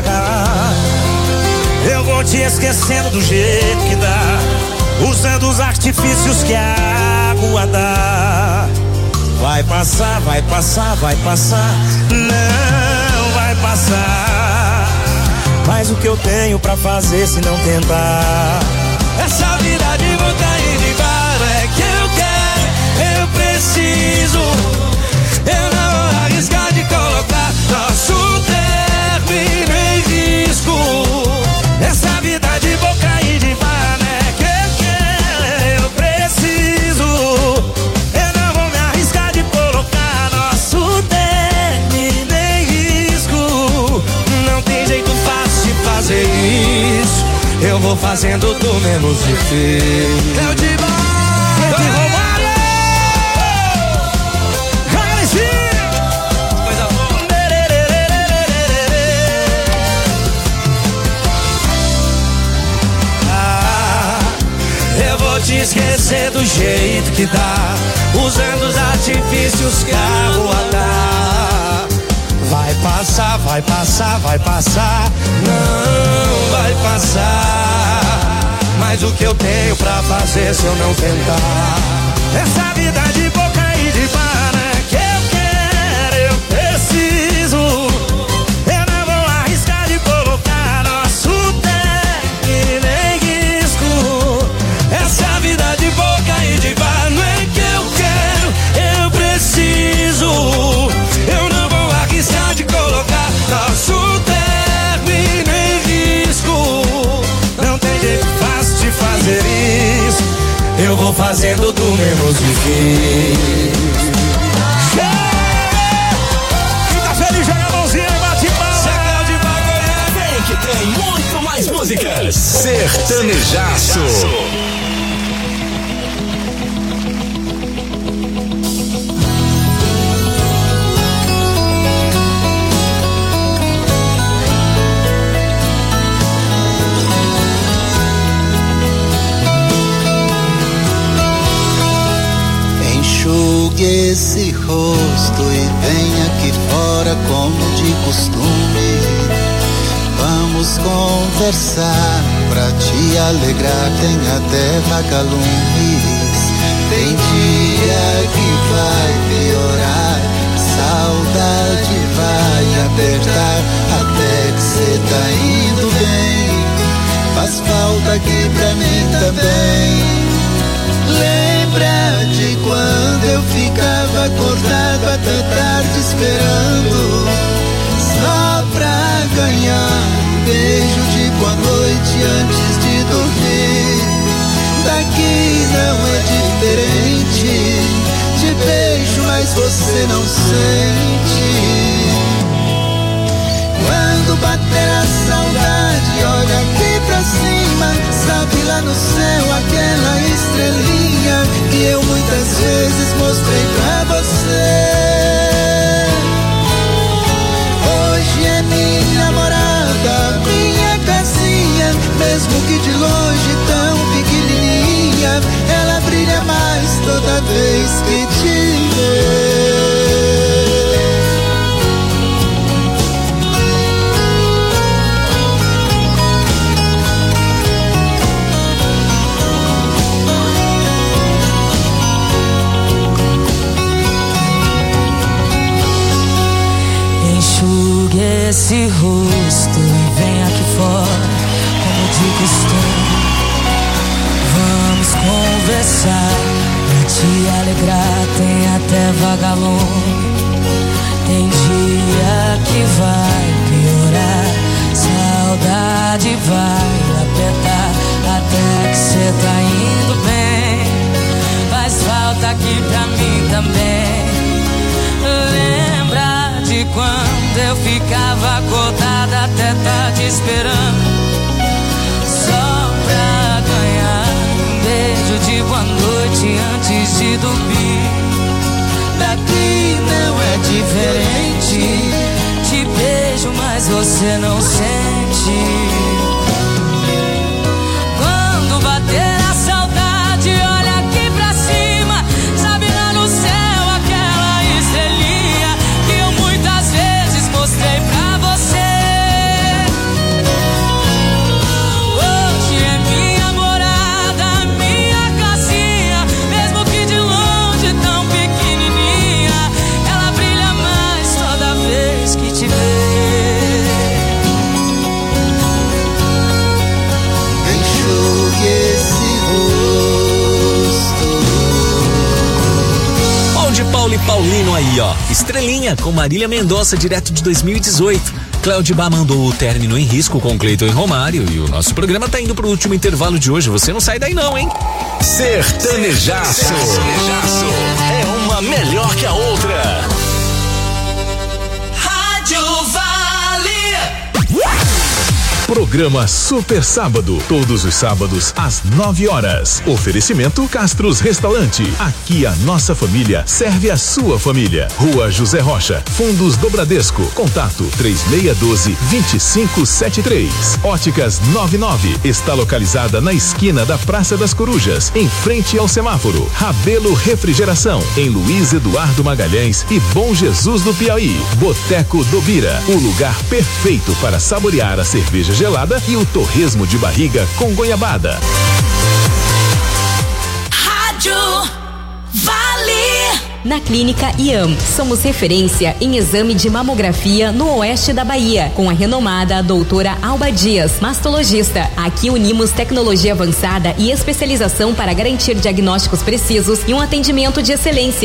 S5: Eu vou te esquecendo do jeito que dá, usando os artifícios que a água dá. Vai passar, vai passar, vai passar, não vai passar. Mas o que eu tenho pra fazer se não tentar? Essa vida de volta e de bar é que eu quero, eu preciso. Eu não vou arriscar de colocar nosso término em risco. Essa vida de boca e de bar é que eu quero, eu preciso. Eu não vou me arriscar de colocar nosso término em risco. Não tem jeito fácil de fazer isso, eu vou fazendo do menos difícil. Eu de bar, eu de Romário. Joga lá em cima. Coisa boa. Ah, eu vou te esquecer do jeito que dá, usando os artifícios que a rua dá. Vai passar, vai passar, vai passar, não vai passar. Mas o que eu tenho pra fazer se eu não tentar? Essa vida de boca e de bar é que eu quero, eu preciso. Eu não vou arriscar de colocar nosso término em risco. Essa vida de boca e de bar não é que eu quero, eu preciso. Eu não vou arriscar de colocar nosso término em risco. Não tem jeito fácil de fazer isso, eu vou fazendo do menos difícil. Quem tá feliz joga a mãozinha e bate palma. Chapéu de bagulho,
S24: vem que tem muito mais músicas. Sertanejaço.
S7: Enxugue esse rosto e venha aqui fora como de costume. Vamos conversar pra te alegrar, tem até vagalumes. Tem dia que vai piorar, saudade vai apertar, até que cê tá indo bem. Faz falta aqui pra mim também. Lembra de quando eu ficava acordado até tarde esperando, só pra ganhar um beijo de boa noite antes de dormir. Daqui não é diferente, te beijo mas você não sente. Quando bater a saudade, olha aqui pra cima, sabe lá no céu aquela estrelinha que eu muitas vezes mostrei pra você. Hoje é minha namorada, minha casinha, mesmo que de longe tão pequenininha, ela brilha mais toda vez que te vê.
S18: Enxugue esse rosto e vem aqui fora, como de costume. Vamos conversar, pra te alegrar, tem até vagalume. Tem dia que vai piorar, saudade vai apertar, até que cê tá indo bem. Faz falta aqui pra mim também. Lembra de quando eu ficava acordada até tarde esperando, só pra ganhar um beijo de boa noite antes de dormir. Daqui não é diferente, te beijo mas você não sente. Quando bater a saudade, olha aqui pra cima, sabe lá no céu aquela estrelinha que eu muitas vezes mostrei pra você. Hoje é minha morada, minha casinha, mesmo que de longe tão pequenininha, ela brilha mais toda vez que te vê.
S7: Enxugue esse rosto.
S2: Bom de Paulo e Paulino aí, ó. Estrelinha com Marília Mendonça, direto de dois mil e dezoito. Cléudibá mandou o término em risco com Cleiton e Romário. E o nosso programa tá indo pro último intervalo de hoje. Você não sai daí não, hein?
S24: Sertanejaço. Sertanejaço. É uma melhor que a outra.
S6: Rádio Vale.
S21: Programa Super Sábado, todos os sábados às nove horas. Oferecimento Castros Restaurante. Aqui a nossa família serve a sua família. Rua José Rocha, Fundos do Bradesco. Contato três seis um dois, dois cinco sete três. Óticas noventa e nove está localizada na esquina da Praça das Corujas, em frente ao semáforo. Rabelo Refrigeração, em Luiz Eduardo Magalhães e Bom Jesus do Piauí. Boteco do Bira, o lugar perfeito para saborear a cerveja gelada e o torresmo de barriga com goiabada.
S6: Rádio Vale.
S4: Na Clínica I A M, somos referência em exame de mamografia no oeste da Bahia, com a renomada doutora Alba Dias, mastologista. Aqui unimos tecnologia avançada e especialização para garantir diagnósticos precisos e um atendimento de excelência.